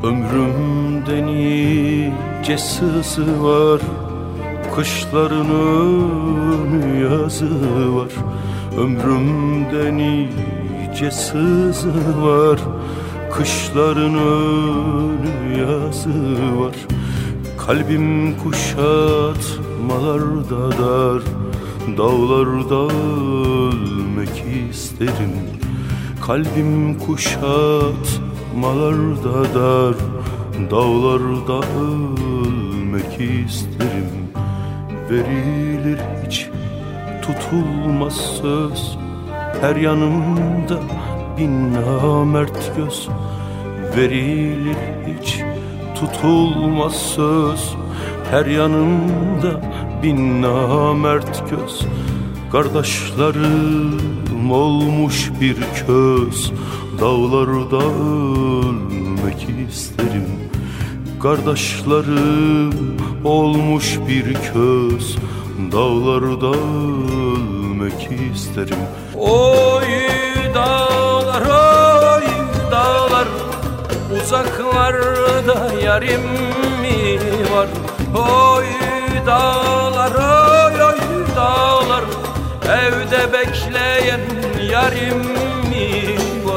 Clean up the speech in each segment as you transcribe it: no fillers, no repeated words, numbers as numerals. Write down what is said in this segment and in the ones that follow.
Ömrümde nice sızı var, kışlarının yazı var. Ömrümde nice sızı var, kışlarının yazı var. Kalbim kuşatmalarda dar, dağlarda ölmek isterim. Kalbim kuşatmalarda dar, dağlarda ölmek isterim. Verilir hiç tutulmaz söz, her yanımda bin namert göz. Verilir hiç tutulmaz söz, her yanımda bin namert göz. Kardeşlerim olmuş bir köz, dağlarda ölmek isterim. Kardeşlerim olmuş bir köz, dağlarda ölmek isterim. Oy dağlar, oy dağlar, uzaklarda yarim mi var? Oy dağlar, oy oy dağlar, evde bekleyen yarim mi var?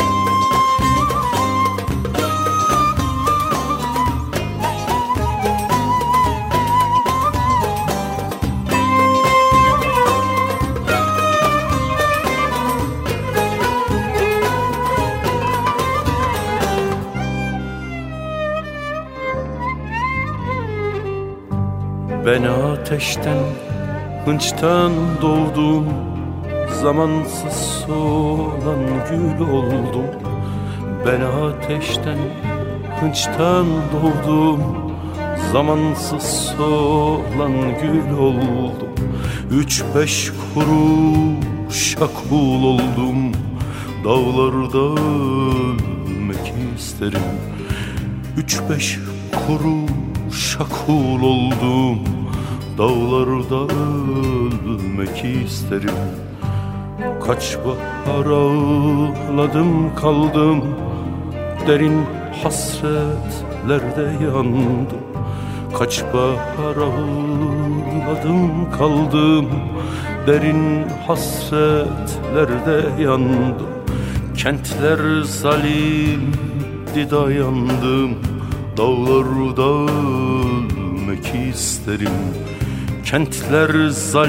Ben ateşten, hınçtan doğdum, zamansız solan gül oldum. Ben ateşten, hınçtan doğdum, zamansız solan gül oldum. 3-5 kuruşa kul oldum, dağlarda ölmek isterim. 3-5 kuruşa kul oldum, dağlarda ölmek isterim. Kaç bahar ağladım kaldım, derin hasretlerde yandım. Kaç bahar ağladım kaldım, derin hasretlerde yandım. Kentler zalimdi dayandım, dağlarda ölmek isterim. Kentler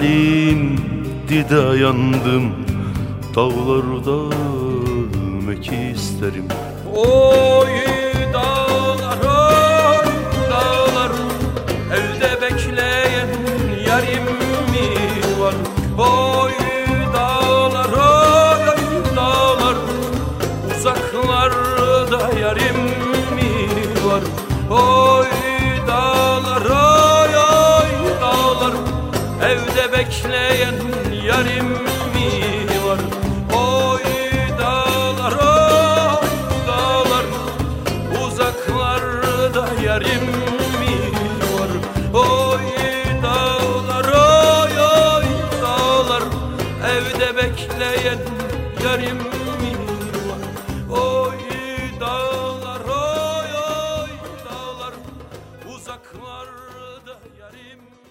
zalimdi dayandım, dağlarda ölmek isterim. Oy dağlar, oy dağlar, evde bekleyen yarim mi var? Oy dağlar, oy dağlar, uzaklarda yarim mi var? Oy dağlar, oy dağlar, evde bekleyen yarim mi var? Oy dağlar, oy dağlar, uzaklarda yarim mi var? Oy dağlar, oy dağlar, evde bekleyen yarim mi var? Oy dağlar, oy dağlar, uzaklarda yarim